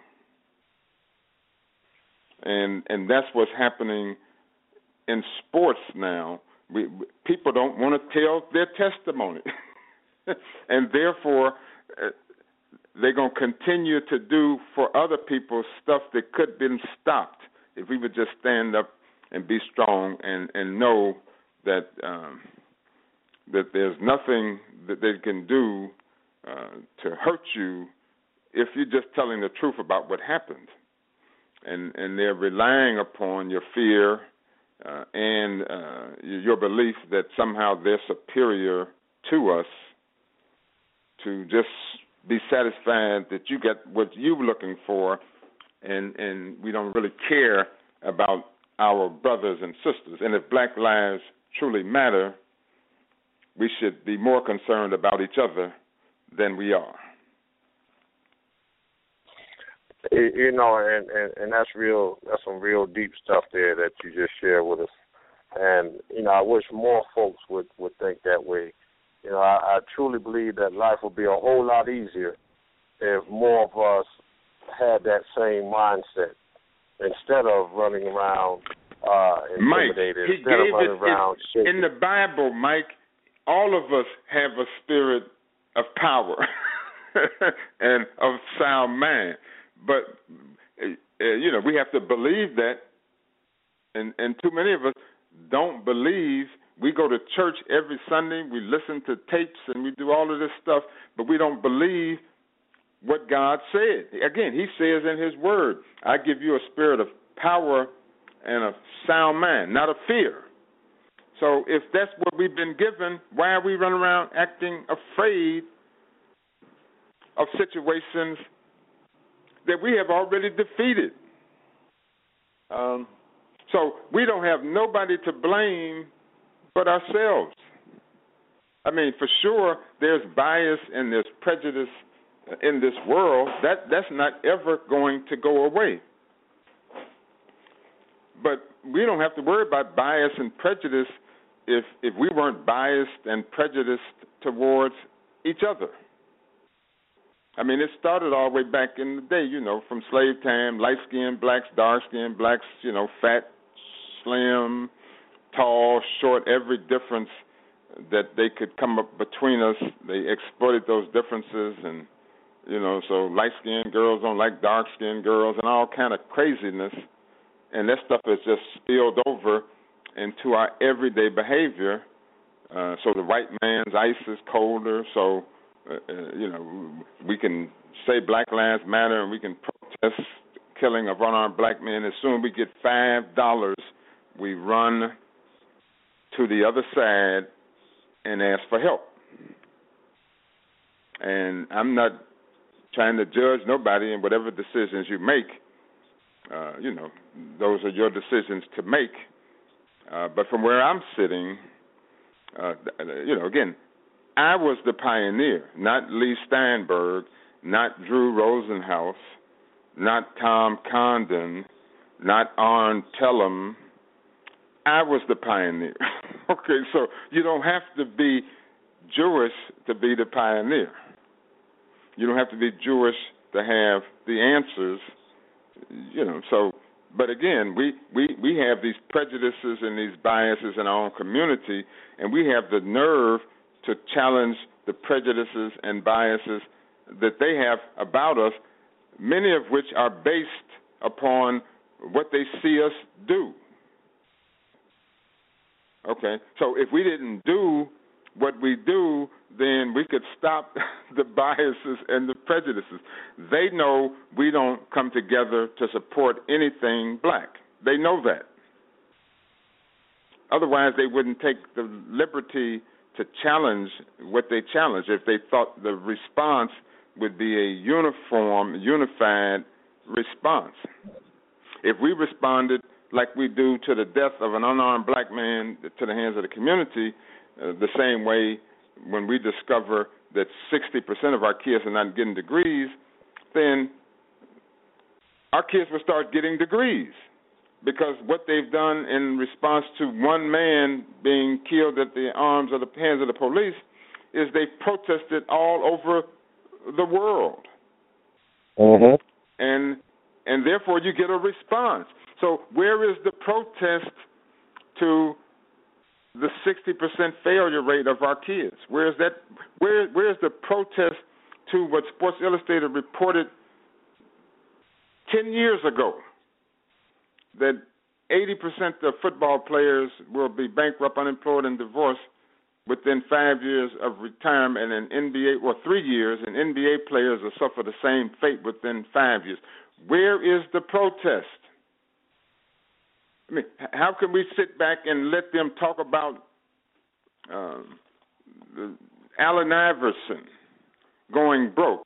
And that's what's happening in sports now. People don't want to tell their testimony. And therefore, they're going to continue to do for other people stuff that could have been stopped if we would just stand up and be strong and know that that there's nothing that they can do to hurt you if you're just telling the truth about what happened. And they're relying upon your fear and your belief that somehow they're superior to us, to just be satisfied that you get what you're looking for, and we don't really care about our brothers and sisters. And if black lives truly matter, we should be more concerned about each other than we are. You know, and that's real. That's some real deep stuff there that you just shared with us. And you know, I wish more folks would think that way. You know, I truly believe that life would be a whole lot easier if more of us had that same mindset instead of running around intimidated. Mike, instead of running around shaking. In the Bible, Mike, all of us have a spirit of power and of sound mind. But, you know, we have to believe that, and too many of us don't believe. We go to church every Sunday, we listen to tapes, and we do all of this stuff, but we don't believe what God said. Again, he says in his word, I give you a spirit of power and a sound mind, not of fear. So if that's what we've been given, why are we running around acting afraid of situations that we have already defeated? So we don't have nobody to blame but ourselves. I mean, for sure, there's bias and there's prejudice in this world. That's not ever going to go away. But we don't have to worry about bias and prejudice if we weren't biased and prejudiced towards each other. I mean, it started all the way back in the day, you know, from slave time, light-skinned blacks, dark-skinned blacks, you know, fat, slim, tall, short, every difference that they could come up between us. They exploited those differences, and, you know, so light-skinned girls don't like dark-skinned girls and all kind of craziness. And that stuff has just spilled over into our everyday behavior. So the white man's ice is colder, so you know, we can say Black Lives Matter and we can protest killing of unarmed black men. As soon as we get $5, we run to the other side and ask for help. And I'm not trying to judge nobody in whatever decisions you make. You know, those are your decisions to make. But from where I'm sitting, you know, again, I was the pioneer, not Lee Steinberg, not Drew Rosenhaus, not Tom Condon, not Arn Tellem. I was the pioneer. Okay, so you don't have to be Jewish to be the pioneer. You don't have to be Jewish to have the answers, you know. So, but again, we have these prejudices and these biases in our own community, and we have the nerve to challenge the prejudices and biases that they have about us, many of which are based upon what they see us do. Okay, so if we didn't do what we do, then we could stop the biases and the prejudices. They know we don't come together to support anything black. They know that. Otherwise, they wouldn't take the liberty to challenge what they challenge if they thought the response would be a unified response. If we responded like we do to the death of an unarmed black man to the hands of the community, the same way when we discover that 60% of our kids are not getting degrees, then our kids will start getting degrees. Because what they've done in response to one man being killed at the hands of the police is they've protested all over the world. Mm-hmm. And therefore you get a response. So where is the protest to the 60% failure rate of our kids? Where's the protest to what Sports Illustrated reported 10 years ago? That 80% of football players will be bankrupt, unemployed, and divorced within 5 years of retirement, and in NBA, or 3 years, and NBA players will suffer the same fate within 5 years. Where is the protest? I mean, how can we sit back and let them talk about Allen Iverson going broke,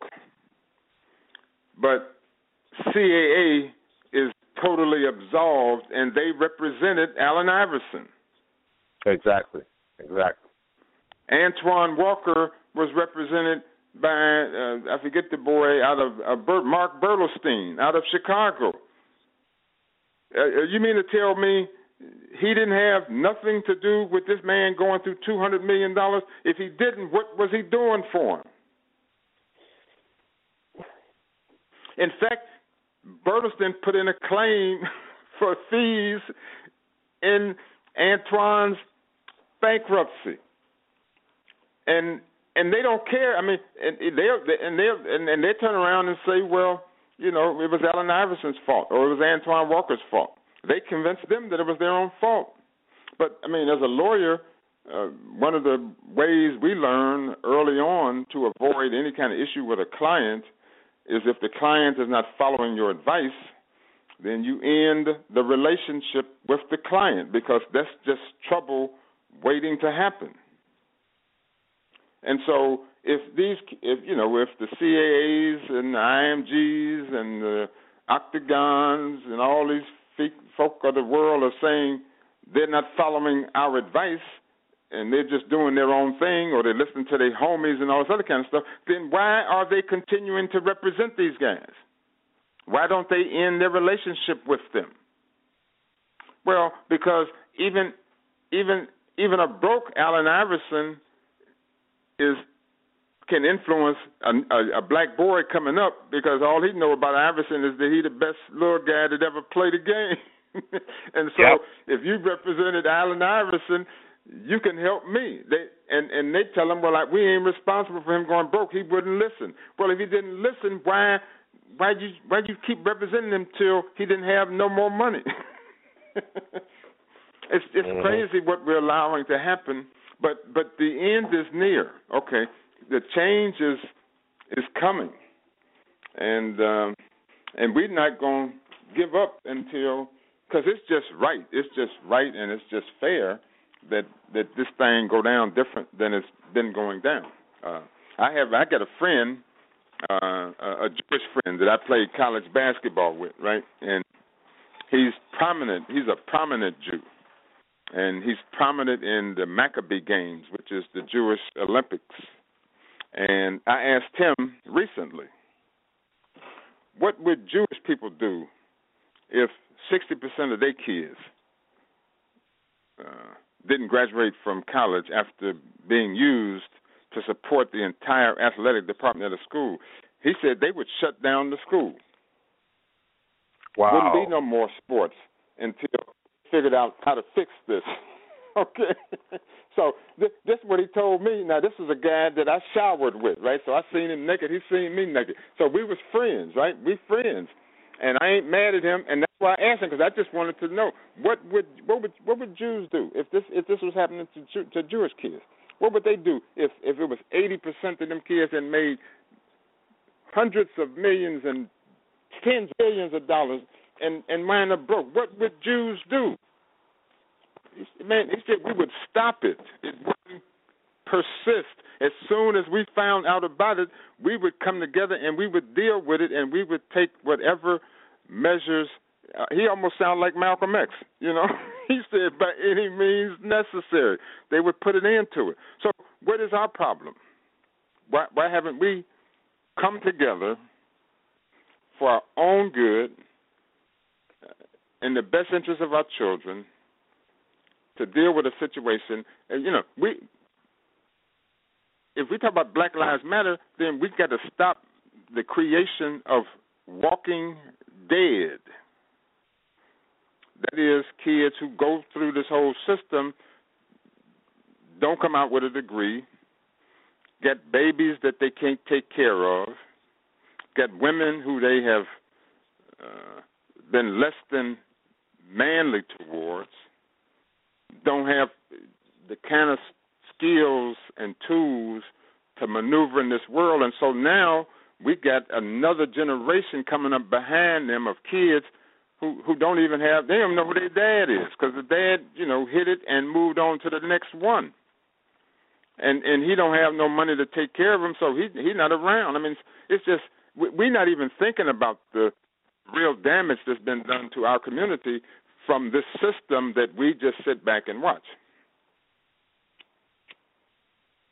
but CAA is totally absolved, and they represented Allen Iverson? Exactly. Antoine Walker was represented by, I forget the boy, out of Mark Bertelstein, out of Chicago. You mean to tell me he didn't have nothing to do with this man going through $200 million? If he didn't, what was he doing for him? In fact, Bertelstein put in a claim for fees in Antoine's bankruptcy, and they don't care. I mean, and they turn around and say, well, you know, it was Allen Iverson's fault or it was Antoine Walker's fault. They convinced them that it was their own fault. But I mean, as a lawyer, one of the ways we learn early on to avoid any kind of issue with a client is if the client is not following your advice, then you end the relationship with the client because that's just trouble waiting to happen. And so if the CAAs and the IMGs and the Octagons and all these folk of the world are saying they're not following our advice and they're just doing their own thing or they're listening to their homies and all this other kind of stuff, then why are they continuing to represent these guys? Why don't they end their relationship with them? Well, because even a broke Allen Iverson can influence a black boy coming up because all he know about Iverson is that he the best little guy that ever played a game. And so if you represented Allen Iverson, you can help me. And they tell him, well, we ain't responsible for him going broke. He wouldn't listen. Well, if he didn't listen, why'd you keep representing him till he didn't have no more money? It's crazy what we're allowing to happen. But the end is near. Okay, the change is coming, and we're not going to give up until, because it's just right. It's just right, and it's just fair that this thing go down different than it's been going down. I got a friend, a Jewish friend that I played college basketball with, right, and he's prominent. He's a prominent Jew. And he's prominent in the Maccabee Games, which is the Jewish Olympics. And I asked him recently, what would Jewish people do if 60% of their kids didn't graduate from college after being used to support the entire athletic department of the school? He said they would shut down the school. Wow. Wouldn't be no more sports until figured out how to fix this. Okay. So this is what he told me. Now, this is a guy that I showered with, right? So I seen him naked. He seen me naked. So we was friends, right? We friends. And I ain't mad at him, and that's why I asked him, because I just wanted to know what would Jews do if this was happening to Jewish kids? What would they do if it was 80% of them kids that made hundreds of millions and tens of billions of dollars and mine are broke? What would Jews do? Man, he said we would stop it. It wouldn't persist. As soon as we found out about it, we would come together and we would deal with it, and we would take whatever measures. He almost sounded like Malcolm X, you know. He said by any means necessary. They would put an end to it. So what is our problem? Why haven't we come together for our own good, in the best interest of our children, to deal with a situation? And, you know, if we talk about Black Lives Matter, then we've got to stop the creation of walking dead. That is, kids who go through this whole system, don't come out with a degree, get babies that they can't take care of, get women who they have been less than manly towards, don't have the kind of skills and tools to maneuver in this world. And so now we got another generation coming up behind them of kids who don't even have, they don't know who their dad is, because the dad, you know, hit it and moved on to the next one. And he don't have no money to take care of him, so he's not around. I mean, it's just, we're not even thinking about the real damage that's been done to our community from this system that we just sit back and watch.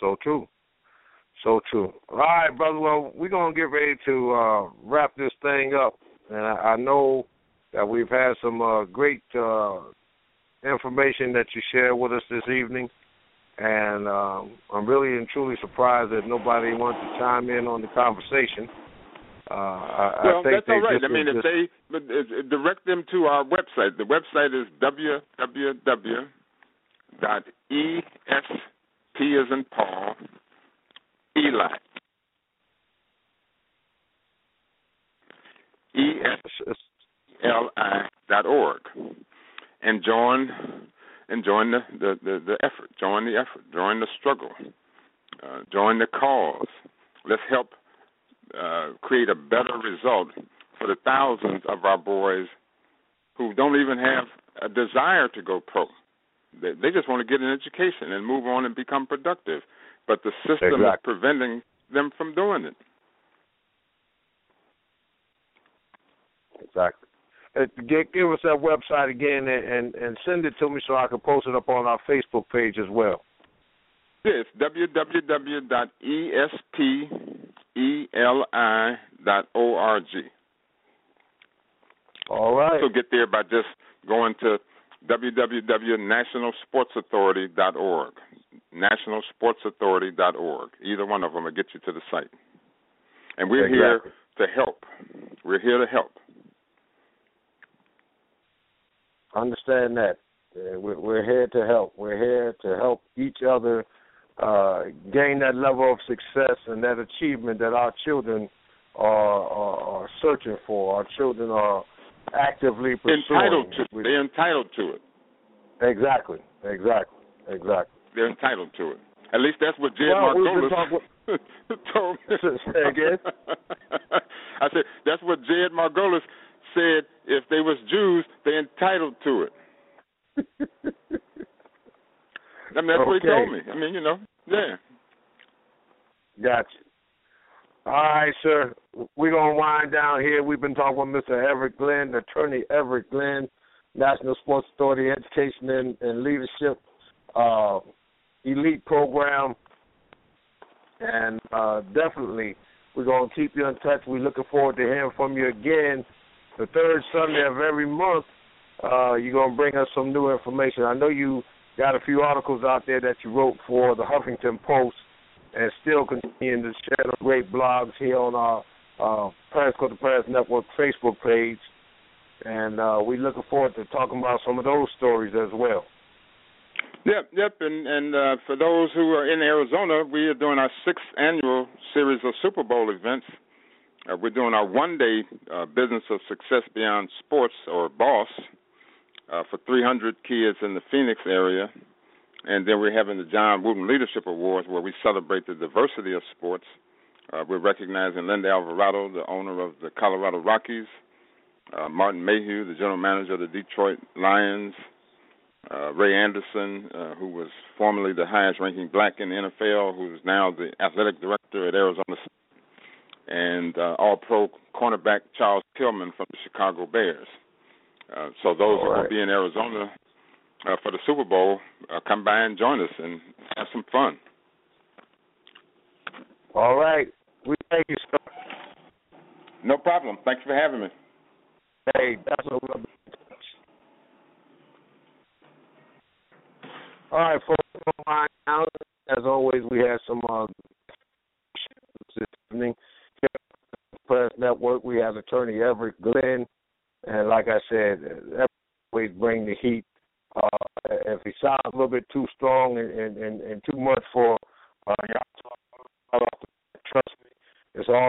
So true. So true. All right, brother. Well, we're going to get ready to wrap this thing up. And I know that we've had some great information that you shared with us this evening. And I'm really and truly surprised that nobody wanted to chime in on the conversation. Well, I think that's all right. I mean, if they direct them to our website. The website is www.ESP as in Paul, Eli. ESLI.org, and join the effort. Join the effort. Join the struggle. Join the cause. Let's help create a better result for the thousands of our boys who don't even have a desire to go pro. They just want to get an education and move on and become productive. But the system is preventing them from doing it. Exactly. Give us that website again and send it to me so I can post it up on our Facebook page as well. Yes, www.espeli.org. All right. Also get there by just going to www.nationalsportsauthority.org. Nationalsportsauthority.org. Either one of them will get you to the site. And we're here to help. We're here to help. Understand that. We're here to help. We're here to help each other gain that level of success and that achievement that our children are searching for. Our children are actively pursuing. They're entitled to it. Exactly. They're entitled to it. At least that's what Jed Margolis told me. Say again? I said, that's what Jed Margolis said. If they was Jews, they're entitled to it. I mean, that's what he told me. I mean, yeah. Gotcha. All right, sir. We're going to wind down here. We've been talking with Mr. Everett Glenn, Attorney Everett Glenn, National Sports Authority Education and Leadership Elite Program. And definitely we're going to keep you in touch. We're looking forward to hearing from you again. The third Sunday of every month, you're going to bring us some new information. I know you got a few articles out there that you wrote for the Huffington Post and still continuing to share the great blogs here on our Parents Go to Parents Network Facebook page. And we're looking forward to talking about some of those stories as well. Yep. And for those who are in Arizona, we are doing our 6th annual series of Super Bowl events. We're doing our one-day Business of Success Beyond Sports, or BOSS, for 300 kids in the Phoenix area. And then we're having the John Wooden Leadership Awards, where we celebrate the diversity of sports. We're recognizing Linda Alvarado, the owner of the Colorado Rockies, Martin Mayhew, the general manager of the Detroit Lions, Ray Anderson, who was formerly the highest-ranking black in the NFL, who is now the athletic director at Arizona State, and all-pro cornerback Charles Tillman from the Chicago Bears. So those who will be in Arizona for the Super Bowl, come by and join us and have some fun. All right. We thank you, sir. No problem. Thanks for having me. Hey, that's what we'll be in touch. All right, folks. Now, as always, we have some this evening. Press Network, we have Attorney Everett Glenn, and like I said, always bring the heat. If he sounds a little bit too strong and too much for y'all, trust me, it's all.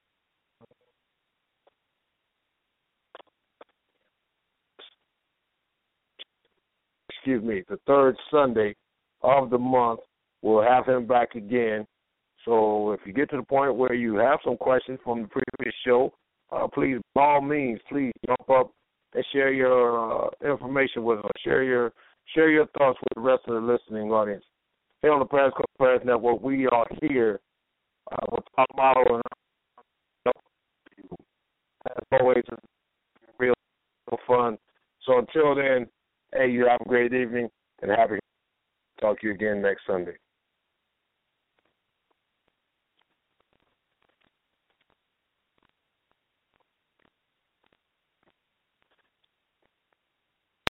Excuse me, the third Sunday of the month, we'll have him back again. So if you get to the point where you have some questions from the previous show, please, by all means, please jump up and share your information with us. Share your thoughts with the rest of the listening audience. Here on the Parents Go to Parents Network, we are here with our motto, and as always, it's real fun. So until then, hey, you have a great evening, and happy to talk to you again next Sunday.